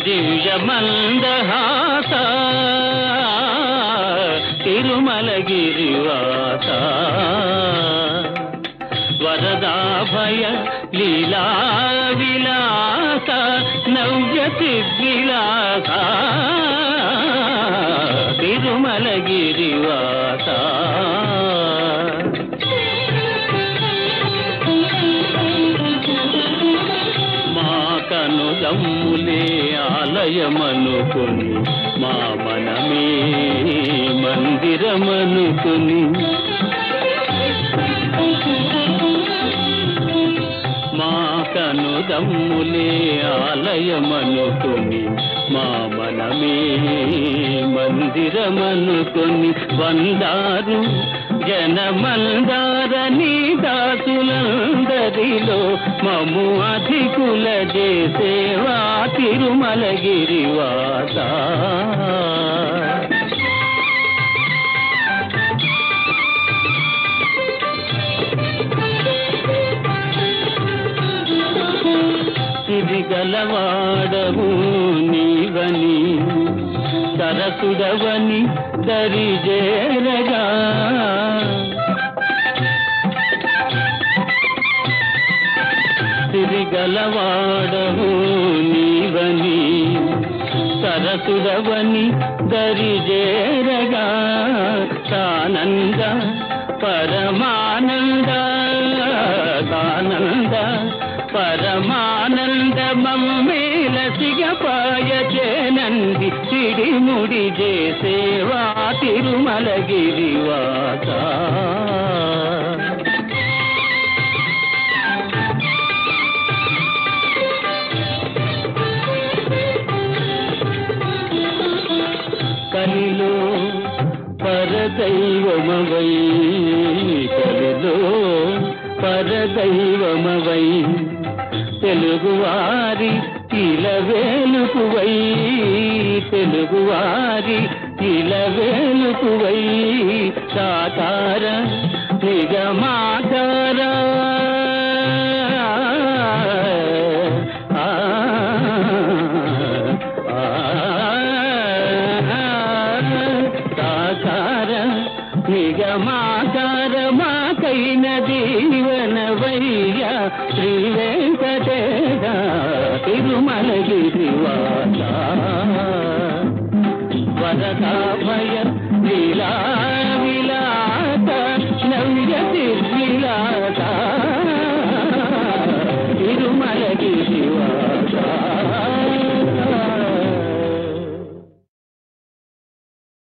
దివ్య మందహాస తిరుమలగిరివాస వరదాభయ లీలా విలాస నవ్య సిద్ధిలాస తిరుమలగిరివాస కనుదమ్ములే ఆలయమనుకుని మా మనమే మందిరమనుకుని మా కనుదమ్ములే ఆలయమనుకుని మా మనమే మందిరమనుకుని వందారు జనమందారని దాసులందరిలో మము అధికుల చేసేవా తిరుమలగిరివాస సిరిగలవాడవు నీవని సరసుడవని దరిజేరగా సిరిగలవాడవు నీవని సరసుడవని దరిజేరగా సానంద పరమానంద ఆనంద పరమానంద మమ్మేల సిగపాయ చేనంది సిడిముడి చేసేవా తిరుమలగిరివాస కలిలో పరదైవమవై కలిలో పరదైవమవై తెలుగువారి ఇలవేలుకువై తెలుగువారి ఇలవేలుకువై సాకార నిగమాకార సాకార నిగమాకార మాకైన దీవనవయ్య శ్రీ వెంకటేశ తిరుమలగిరివాస